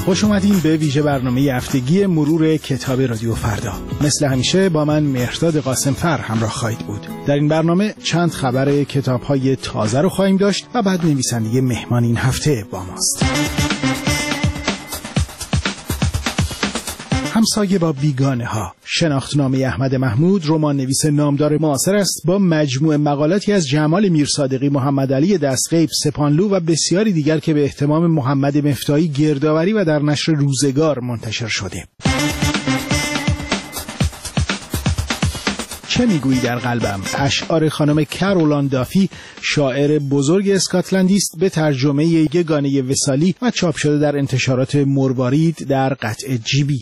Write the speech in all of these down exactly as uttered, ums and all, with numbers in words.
خوش اومدین به ویژه برنامه هفتگی مرور کتاب رادیو فردا. مثل همیشه با من مهرداد قاسمفر همراه خواهید بود. در این برنامه چند خبر کتاب‌های تازه رو خواهیم داشت و بعد نویسنده مهمان این هفته با ماست. همسایه با بیگانه ها، شناختنامه احمد محمود، رمان نویس نامدار معاصر است با مجموعه مقالاتی از جمال میرصادقی، محمد علی دستغیب، سپانلو و بسیاری دیگر که به اهتمام محمد مفتاحی گردآوری و در نشر روزگار منتشر شده. چه میگویی در قلبم، اشعار خانم کارولان دافی، شاعر بزرگ اسکاتلندی است، به ترجمه یگانه وصالی و چاپ شده در انتشارات مروارید در قطعه جیبی.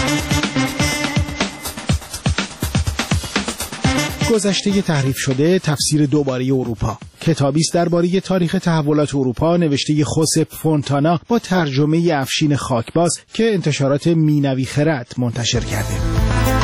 گذشته تحریف شده، تفسیر دوباره اروپا، کتابی است درباره تاریخ تحولات اروپا نوشته خوسپ فونتانا با ترجمه افشین خاکباز که انتشارات مینوی خرد منتشر کرده.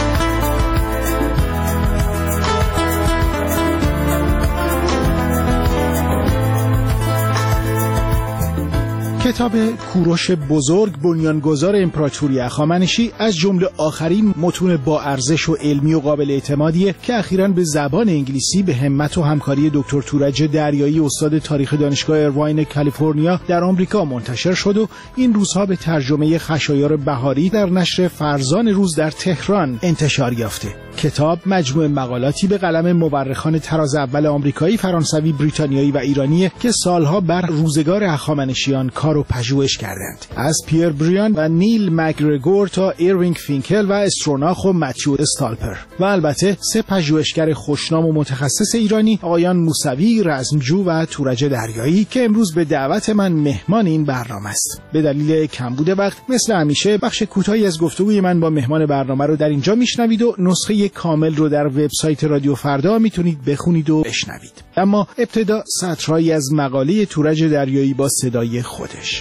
کتاب کوروش بزرگ، بنیانگذار امپراتوری هخامنشی، از جمله آخرین متون با ارزش و علمی و قابل اعتمادیه که اخیراً به زبان انگلیسی به همت و همکاری دکتر تورج دریایی، استاد تاریخ دانشگاه ایرواین کالیفرنیا در آمریکا منتشر شد و این روزها به ترجمه خشایار بهاری در نشر فرزان روز در تهران انتشار یافته. کتاب مجموعه مقالاتی به قلم مورخان طراز اول آمریکایی، فرانسوی، بریتانیایی و ایرانی که سالها بر روزگار هخامنشیان کار و پژوهش کردند. از پیر بریان و نیل مکگرگور تا ایروینگ فینکل و استروناخ و متیو استالپر و البته سه پژوهشگر خوشنام و متخصص ایرانی، آقایان موسوی، رزمجو و تورج دریایی که امروز به دعوت من مهمان این برنامه است. به دلیل کمبود وقت مثل همیشه بخش کوتاهی از گفتگوی من با مهمان برنامه رو در اینجا میشنوید و نسخه کامل رو در وبسایت رادیو فردا میتونید بخونید و بشنوید. اما ابتدا سطرهایی از مقاله تورج دریایی با صدای خودش.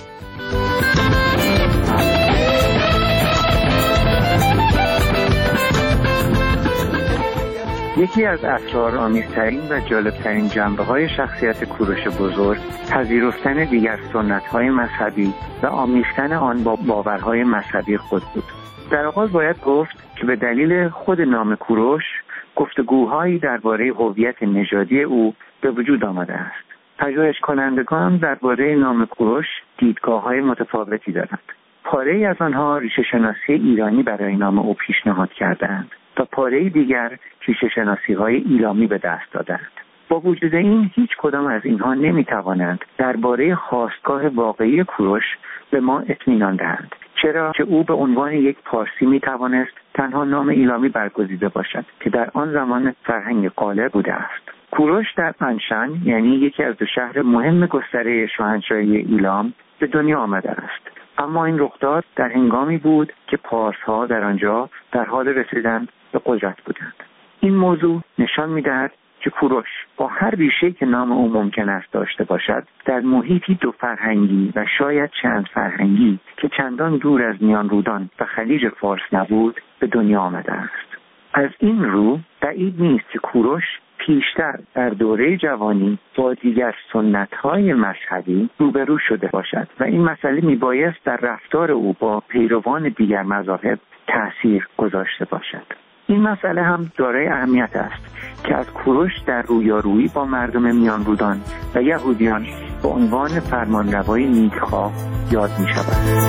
یکی از اسرارآمیزترین و جالبترین جنبه‌های شخصیت کوروش بزرگ پذیرفتن دیگر سنت‌های مذهبی و آمیختن آن با باورهای مذهبی خود بود. در آغاز باید گفت که به دلیل خود نام کوروش گفتگوهایی درباره هویت نژادی او به وجود آمده است. پژوهش کنندگان درباره نام کوروش دیدگاه‌های متفاوتی دارند. پاره‌ای از آنها ریشه شناسی ایرانی برای نام او پیشنهاد کردند و پاره‌ای دیگر ریشه شناسی‌های ایلامی به دست دادند. با وجود این هیچ کدام از اینها نمی‌توانند درباره خاستگاه واقعی کوروش به ما اطمینان دهند، چرا که او به عنوان یک پارسی می‌توانست تنها نام ایلامی برگزیده باشد که در آن زمان فرهنگ غالب بوده است. کوروش در انشن، یعنی یکی از دو شهر مهم گستره شاهنشاهی ایلام، به دنیا آمده است. اما این رخداد در هنگامی بود که پارس‌ها در آنجا در حال رسیدن به قدرت بودند. این موضوع نشان می‌دهد که کوروش با هر ریشه‌ای که نام او ممکن است داشته باشد، در محیطی دو فرهنگی و شاید چند فرهنگی که چندان دور از میان رودان و خلیج فارس نبود به دنیا آمده است. از این رو بعید نیست که کوروش پیشتر در دوره جوانی با دیگر سنت‌های مذهبی روبرو شده باشد و این مسئله میبایست در رفتار او با پیروان دیگر مذاهب تأثیر گذاشته باشد. این مسئله هم دارای اهمیت است که از کوروش در رویارویی با مردم میان رودان و یهودیان به عنوان فرمانروای نیکخواه یاد می شود.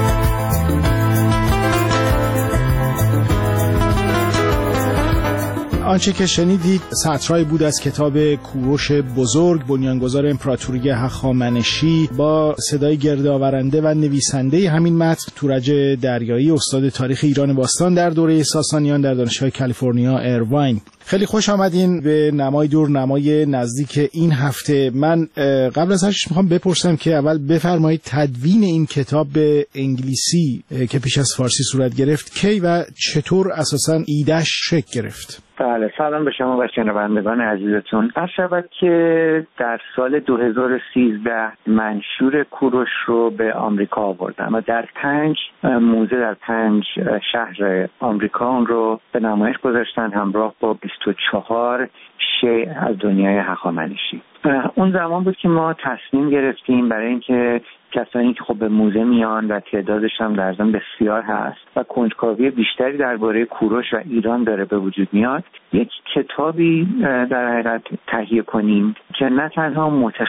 آنچه که شنیدید سطرهایی بود از کتاب کوروش بزرگ، بنیانگذار امپراتوری هخامنشی، با صدای گردآورنده و نویسنده همین متن تورج دریایی، استاد تاریخ ایران باستان در دوره ساسانیان در دانشگاه کالیفرنیا ایرواین. خیلی خوش آمدین به نمای دور، نمای نزدیک این هفته. من قبل از هر چیز میخوام بپرسم که اول بفرمایید تدوین این کتاب به انگلیسی که پیش از فارسی صورت گرفت کی و چطور اساساً ایده‌اش شکل گرفت؟ بله، سلام به شما و شنوندگان عزیزتون. عرض شود که در سال دو هزار و سیزده منشور کوروش رو به آمریکا آوردم و در پنج موزه در پنج شهر آمریکا اون رو به نمایش گذاشتن همراه با بیست و چهار شیء از دنیای هخامنشی. اون زمان بود که ما تصمیم گرفتیم برای اینکه کسانی که خب به موزه میان و تعدادش هم در ضمن بسیار هست و کنجکاوی بیشتری درباره کوروش و ایران داره به وجود میاد، یک کتابی در حقیقت تهیه کنیم که نه تنها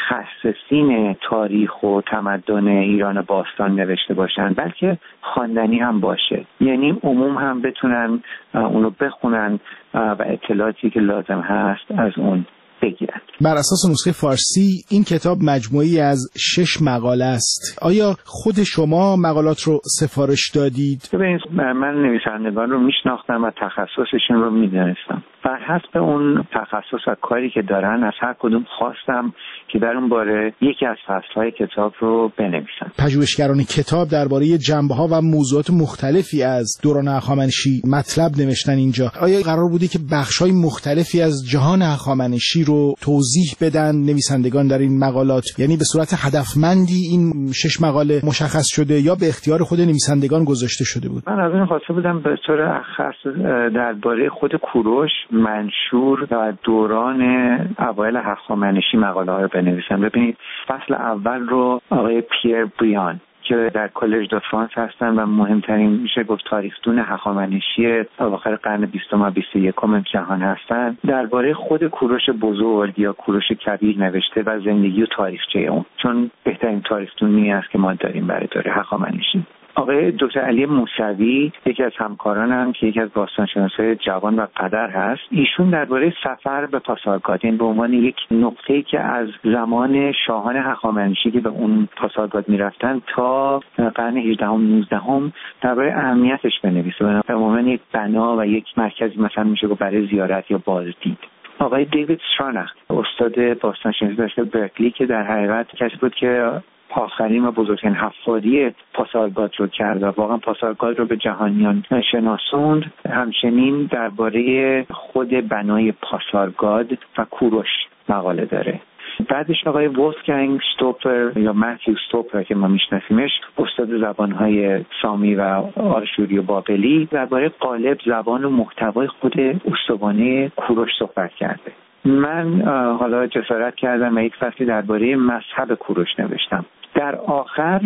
متخصصین تاریخ و تمدن ایران باستان نوشته باشن بلکه خواندنی هم باشه، یعنی عموم هم بتونن اونو بخونن و اطلاعاتی که لازم هست از اون بگیرند. بر اساس نسخه فارسی این کتاب مجموعی از شش مقاله است. آیا خود شما مقالات رو سفارش دادید؟ ببینید، من نویسندگان رو میشناختم و تخصصشون رو میدونستم. بر حسب اون تخصص و کاری که دارن از هر کدوم خواستم که در اون باره یکی از فصلهای کتاب رو بنویسن. پژوهشگران کتاب درباره جنبه‌ها و موضوعات مختلفی از دوران هخامنشی مطلب نوشتن اینجا. آیا قرار بودی که بخش‌های مختلفی از جهان هخامنشی رو توضیح بدن نویسندگان در این مقالات؟ یعنی به صورت هدفمندی این شش مقاله مشخص شده یا به اختیار خود نویسندگان گذاشته شده بود؟ من از این خواسته بودم به طور خاص درباره خود کوروش، منشور و دوران اوایل هخامنشی مقاله ها رو بنویسم. ببینید، فصل اول رو آقای پیر بریان که در کالج دو فرانس هستن و مهمترین میشه گفت تاریخ‌دون هخامنشی اواخر قرن بیستم و بیست و یکم جهان هستن، درباره خود کوروش بزرگ یا کوروش کبیر نوشته و زندگی و تاریخچه اون، چون بهترین تاریخ‌دونی است که ما داریم برای دوره هخامنشی. آقای دکتر علی موسوی یکی از همکارانم که یکی از باستانشناسای جوان و قدر هست، ایشون درباره سفر به پاسارگاد، این به عنوان یک نقطه‌ای که از زمان شاهان هخامنشی که به اون پاسارگاد میرفتن تا قرن هجدهم نوزدهم درباره اهمیتش بنویسه، به عنوان یک بنا و یک مرکزی مثلا میشه گفت برای زیارت یا بازدید. آقای دیوید استراناخ استاد باستانشناسی داشته برکلی که در حقیقت کسی بود که آخرین و بزرگترین حفاری پاسارگاد رو کرد و واقعا پاسارگاد رو به جهانیان شناسوند. همچنین درباره خود بنای پاسارگاد و کوروش مقاله داره. بعدش آقای وولفگانگ شتوپر یا متیو شتوپر که ما میشناسیمش، استاد زبانهای سامی و آشوری و بابلی، درباره قالب، زبان و محتوای خود استوانه کوروش صحبت کرده. من حالا جسارت کردم و یک فصلی درباره مذهب کوروش نوشتم. در آخر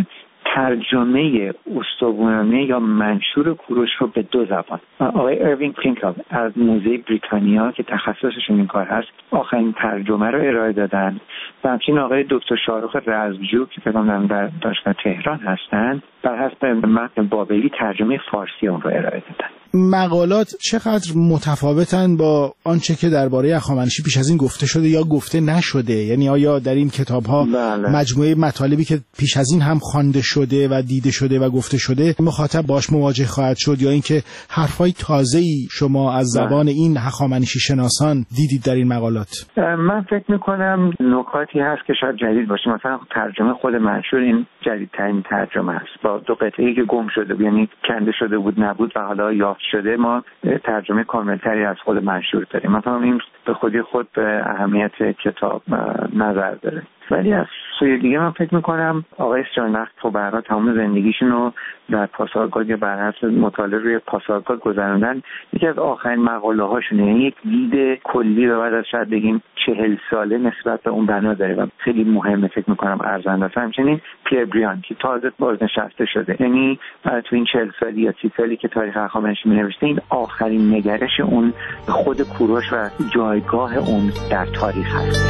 ترجمه استوانه یا منشور کوروش رو به دو زبان آقای اروین پینکل از موزه بریتانیا که تخصصشون این کار هست آخرین ترجمه رو ارائه دادن و همچنین آقای دکتر شاهرخ رزمجو که فکر کنم در دانشگاه تهران هستن بر حسب متن بابلی ترجمه فارسی اون رو ارائه دادن. مقالات چقدر متفاوتن با آنچه که درباره هخامنشی پیش از این گفته شده یا گفته نشده؟ یعنی آیا در این کتاب‌ها مجموعه مطالبی که پیش از این هم خوانده شده و دیده شده و گفته شده مخاطب باش مواجه خواهد شد یا اینکه حرفای تازه‌ای شما از زبان این هخامنشی شناسان دیدید در این مقالات؟ من فکر می‌کنم نکاتی هست که شاید جدید باشه. مثلا ترجمه خود منشور این جدیدترین ترجمه است با دو قطعه‌ای که گم شده، یعنی کنده شده بود نبود و حالا یافت شده. ما ترجمه کاملتری از خود منشور داریم. مثلا این به خودی خود به اهمیت کتاب نظر داره. ولی از سوی دیگه من فکر میکنم آقای استراناخ تو برای تمام زندگیشون رو در پاسارگاد یا بر حسب مطالعه روی پاسارگاد گذروندن. یکی از آخرین مقاله هاشونه، یعنی یک دید کلی رو بعد از شاید بگیم چهل ساله نسبت به اون بنا داره و خیلی مهمه فکر میکنم ارزنده است. همچنین پیر بریان که تازه بازنشسته شده، یعنی تو این چهل سالی یا سی سالی که تاریخ هخامنشی می‌نوشته این آخرین نگرش اون خود کوروش و جایگاه اون در تاریخ هست.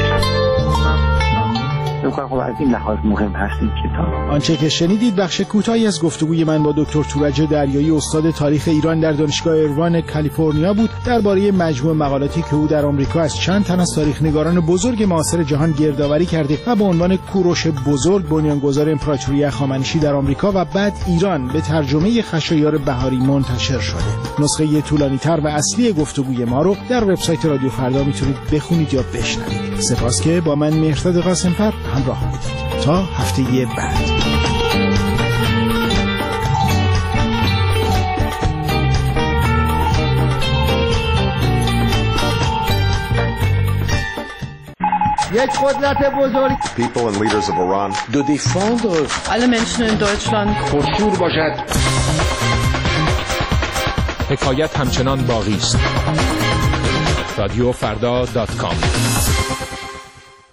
خب از این لحاظ مهم هست این کتاب. آنچه که شنیدید بخش کوتاهی از گفتگوی من با دکتر تورج دریایی استاد تاریخ ایران در دانشگاه اروان کالیفرنیا بود درباره مجموع مقالاتی که او در آمریکا از چند تن از تاریخ‌نگاران بزرگ معاصر جهان گردآوری کرده و با عنوان کوروش بزرگ بنیانگذار امپراتوری هخامنشی در آمریکا و بعد ایران به ترجمه خشایار بهاری منتشر شده. نسخه طولانی‌تر و اصلی گفتگوی ما رو در وبسایت رادیو فردا میتونید بخونید یا بشنوید. سپاس که با من مهرداد قاسم‌فر همراه بودید. تا هفته بعد. یک قدرت بزرگ. People and leaders of Iran. De défendre alle Menschen in Deutschland. پرشور باشد. حکایت همچنان باقی است. رادیو فردا دات کام